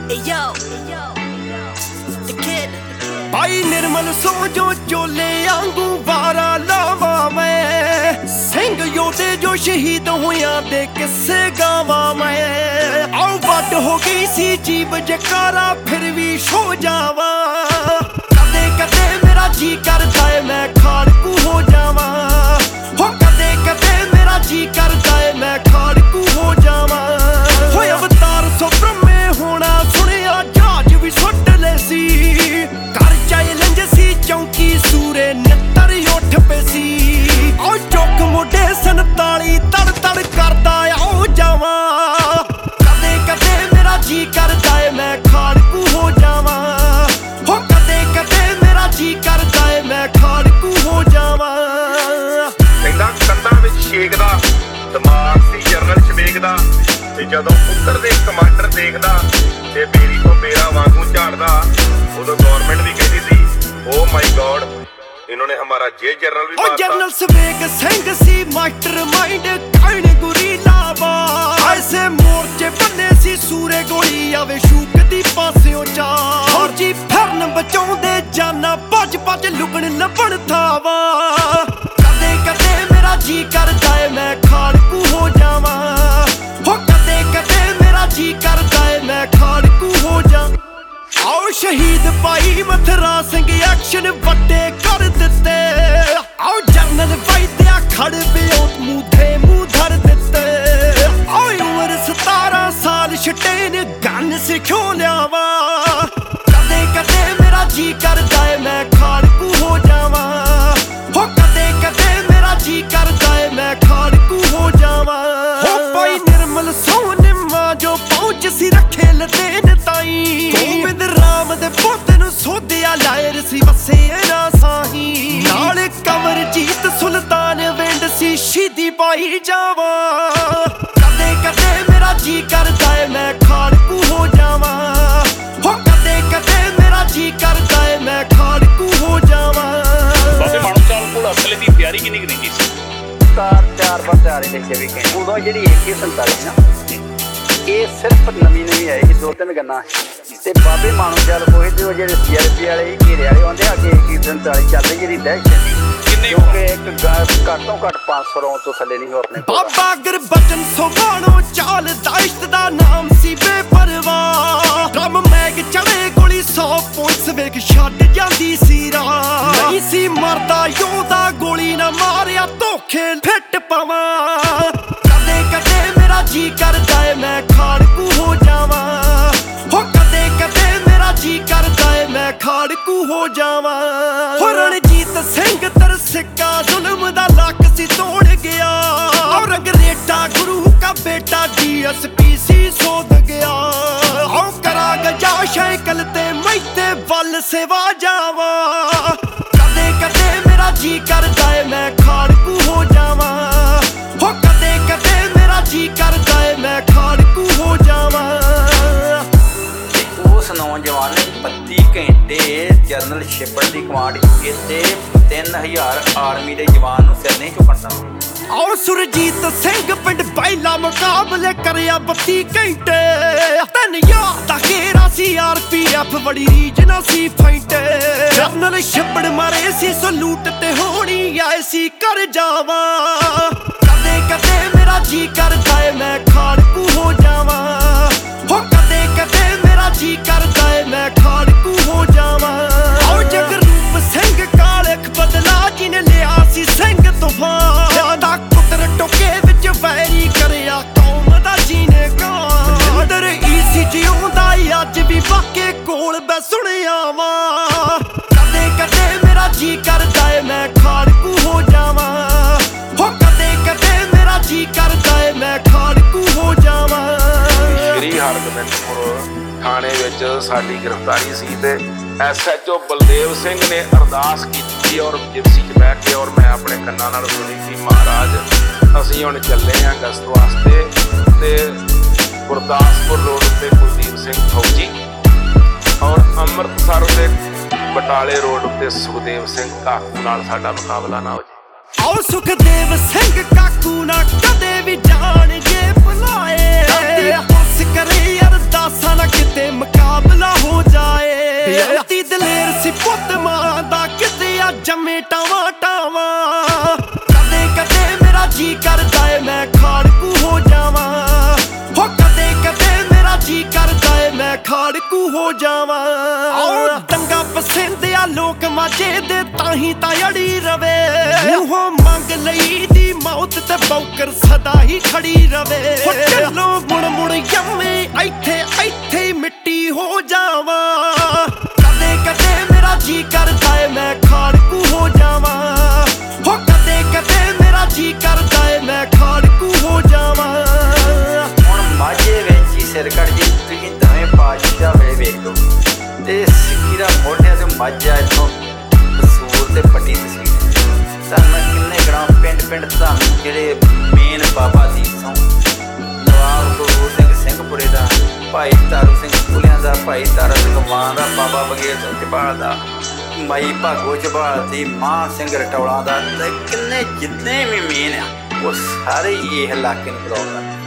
भाई निर्मल सोजो चोले आंगू वारा लावा मैं सिंह योधे जो शहीद होया दे किस्से गावा मैं आओ वड हो गई सी जीव जकारा फिर भी सो जावा कदे कदे मेरा जी करता है मैं खाड़कू हो जावा हो कदे कदे मेरा जी करता है मैं खाड़कू हो जावा हो अवतार सुब्रह्मण्य होना सुनिया जहाज भी सुट ले सी कर चैलेंज सी चौंकी सूरे नितर उठ पे सी ओ चौक मुंडे 47 तड़ तड़ करदा आओ जावा कदे कदे मेरा जी करदा है मैं खाड़कू हो जावा हो कदे कदे मेरा जी करदा है मैं खाड़कू हो जावा ਕਹਿੰਦਾ ਕੰਨਾਂ ਵਿੱਚ ਛੇਕਦਾ ਦਿਮਾਗ ਸੀ ਜਰਨਲ ਸ਼ਮੇਕ ਦਾ ਤੇ ਜਦੋਂ ਉੱਤਰਦੇ ਕਮਾਂਡਰ ਦੇਖਦਾ ਤੇ ਬੇਰੀ ਤੋਂ ਬੇਰਾ ਵਾਂਗੂ ਝਾੜਦਾ ਉਦੋਂ ਗਵਰਨਮੈਂਟ ਵੀ ਕਹਿੰਦੀ ਸੀ ਓ ਮਾਈ ਗॉड इन्होंने हमारा जे जनरल भी मारता। जनरल सवेग सिंह सी मास्टर माइंड काइन गुरी लावा ऐसे मोर्चे बन्ने सी सूरे गोली आवे शूकदी पासियों चा और जी फरन बचाउंदे जाना भज भज लुकण लभण थावा कदे कदे मेरा जी करदा है मैं खाड़कू हो जावा हो कदे कदे मेरा जी करदा है मैं खाड़कू हो जा आओ शहीद भाई मथरा सिंह एक्शन वड्डे कर दिते आओ जनरल वैद्या खड़ पियो मुँह धर दिते आओ उम्र 17 साल छटेन गन सिखो लियावा कदे कदे मेरा जी करदा है मैं खाड़कू हो जावा हो कदे कदे मेरा जी करदा है मैं खाड़कू हो जावा हो भाई निर्मल सोनिमा जो पहुंच सी रखे लदेन ताई गोविंद राम दे पोते नु सोधिया लायर सी वसे ना साही नाल कमर जीत सुल्तान विंड सी शहीदी पाई जावा कदे कदे मेरा जी करदा है मैं खाड़कू हो जावा हो कदे कदे मेरा जी करदा है मैं खाड़कू हो जावा बाबे मानू चाल कोल असले दी तैयारी किन्नी करी सी चार बार तैयारी लिखे भी गए उदों जी AK-47 ना ये सिर्फ नवी आई 2-3 गन्ना ते बाबे मानू चाल कोई ते जेडे CRP वाले घेरे वाले आंदे अगे AK-47 चल रही जी दहशत क्योंकि एक घट तो घट 500 रौं तो थले नहीं हो अपने बाबा गुरबचन सोहाणो चाल दाइश्त दा नाम सी बेपरवाह रम मैग चढ़े गोली 100 पुलिस वेख छड्ड जांदी सी राह नहीं सी मरदा योदा गोली ना मारिया धोखे फिट पवा कदे कदे मेरा जी करदा है मैं खाड़कू हो जावा हो कदे कदे मेरा जी करदा है मैं खाड़कू हो जावा हो रणजीत सिंह तरसिका जुल्म दा लक सी तोड़ गया और अंग्रेटा गुरु का बेटा DSP सी सोध गया औ करा गजा साइकिल ते मैते वल सेवा जावा कदे कदे मेरा जी करदा है मैं खाड़कू हो जावा हो कदे कदे मेरा जी करदा है मैं खाड़कू हो जावा उस नौजवान ने 32 घंटे जनरल शिपड़ की कमांड कीते 3000 आर्मी के जवान नूं सिर नहीं झुकण आओ सुरजीत सिंह पिंड बैला मुकाबले करया 32 घंटे तन याद घेरा सी RPF बड़ी रीजना सी फाइटे जनरल शिपड़ मारे सी सलूट ते होनी ऐसी कर जावा कदे कदे मेरा जी करदा है मैं खाड़कू हो जावा हो कदे कदे मेरा जी करदा है मैं खाड़कू हो जावा आओ जगरूप सिंह कालख बदला जी ने लिया सी सिंह तूफान ज्यादा कुतर टोके विच वैरी करया कौम दा जीने का अंदर ECG हुंदा अज भी वाके कोल मैं सुनिया वा कदे कदे मेरा जी करदा है मैं खाड़कू हो जावा हो कदे कदे मेरा जी करदा है मैं खाड़कू हो जावा ਸ਼੍ਰੀ ਹਰਗੋਬਿੰਦਪੁਰ ਥਾਣੇ ਵਿੱਚ ਸਾਡੀ ਗ੍ਰਿਫਤਾਰੀ ਸੀ ਤੇ SHO ਬਲਦੇਵ ਸਿੰਘ ਨੇ ਅਰਦਾਸ ਕੀਤੀ ਔਰ ਜਿਪਸੀ 'ਚ ਬੈਠ ਕੇ ਔਰ ਮੈਂ ਆਪਣੇ ਕੰਨਾਂ ਨਾਲ ਸੁਣੀ ਸੀ ਮਹਾਰਾਜ ਅਸੀਂ ਹੁਣ ਚੱਲੇ ਹਾਂ ਗਸਤ ਵਾਸਤੇ ਤੇ ਗੁਰਦਾਸਪੁਰ ਰੋਡ ਉੱਤੇ ਕੁਲਦੀਪ ਸਿੰਘ ਫੌਜੀ ਔਰ ਅੰਮ੍ਰਿਤਸਰ ਦੇ ਬਟਾਲੇ ਰੋਡ ਉੱਤੇ ਸੁਖਦੇਵ ਸਿੰਘ ਕਾਕੂ ਨਾਲ ਸਾਡਾ ਮੁਕਾਬਲਾ ਨਾ ਹੋ ਜਾਏ आओ सुखदेव सिंह काकू ना कदे भी जान जे बुलाए करे अरदासा ना किते मका ਜੀ ਕਰਦਾ ਏ ਮੈਂ ਖਾੜਕੂ ਹੋ ਜਾਵਾਂ ਹੋ ਕਦੇ ਕਦੇ ਮੇਰਾ ਜੀ ਕਰਦਾ ਏ ਮੈਂ ਖਾੜਕੂ ਹੋ ਜਾਵਾਂ ਦੰਗਾ ਪਸੰਦਿਆ ਲੋਕ ਮਾਝੇ ਦੇ ਤਾਹੀਂ ਤਾਂ ਅੜੀ ਰਵੇ ਮੂੰਹੋਂ ਮੰਗ ਲਈ ਦੀ ਮੌਤ ਤੇ ਬੌਕਰ ਸਦਾ ਹੀ ਖੜੀ ਰਵੇ ਚੱਲੋ ਮੁੜ ਮੁੜ ਯੰਮੇ ਇੱਥੇ ਇੱਥੇ ਮਿੱਟੀ ਹੋ ਜਾਵਾਂ ਕਦੇ ਕਦੇ ਮੇਰਾ ਜੀ ਕਰਦਾ ਏ ਮੈਂ ਖਾੜਕੂ ਹੋ ਜਾਵਾਂ ਹੋ ਕਦੇ ਕਦੇ ਮੇਰਾ ਜੀ ਕਰਦਾ ਏ ਮੈਂ ਖਾੜਕੂ ਹੋ ਜਾਵਾਂ ਹੁਣ ਮਾਝੇ ਵਿੱਚ ਹੀ ਸਿਰਕੜ ਜੀ ਤੁਸੀਂ ਦੋਵੇਂ ਪਾਤਸ਼ਾਹ ਵੇਲੇ ਵੇਖ ਲਓ ਤੇ ਸਿੱਖੀ ਦਾ ਮੋਢਿਆਂ ਤੇ ਮਾਝਾ ਇੱਥੋਂ ਕਸੂਰ ਤੇ ਪੱਟੀ ਤਸਵੀਰ ਤੁਹਾਨੂੰ ਕਿੰਨੇ ਗ੍ਰਾਮ ਪਿੰਡ ਪਿੰਡ ਤੁਹਾਨੂੰ ਜਿਹੜੇ ਮੇਨ ਬਾਬਾ ਦੀਪ ਸਿੰਘ ਨਵਾਬ ਗੁਰੂ ਸਿੰਘ ਸਿੰਘਪੁਰੇ ਦਾ ਭਾਈ ਤਾਰੂ ਸਿੰਘ ਪੁਲਿਆਂ ਦਾ ਭਾਈ ਤਾਰਾ ਸਿੰਘ ਮਾਨ ਦਾ ਬਾਬਾ ਬਗੇਰ ਸਿੰਘ ਝਬਾਲ ਦਾ ਮਾਈ ਭਾਗੋ ਝਬਾਲ ਦੀ ਮਾਂ ਸਿੰਘ ਰਟੌਲਾ ਦਾ ਤੇ ਕਿੰਨੇ ਜਿੰਨੇ ਵੀ ਮੇਨ ਆ ਉਹ ਸਾਰੇ ਹੀ ਇਹ ਇਲਾਕੇ ਨੂੰ ਬਲੌਂਗ ਕਰਦੇ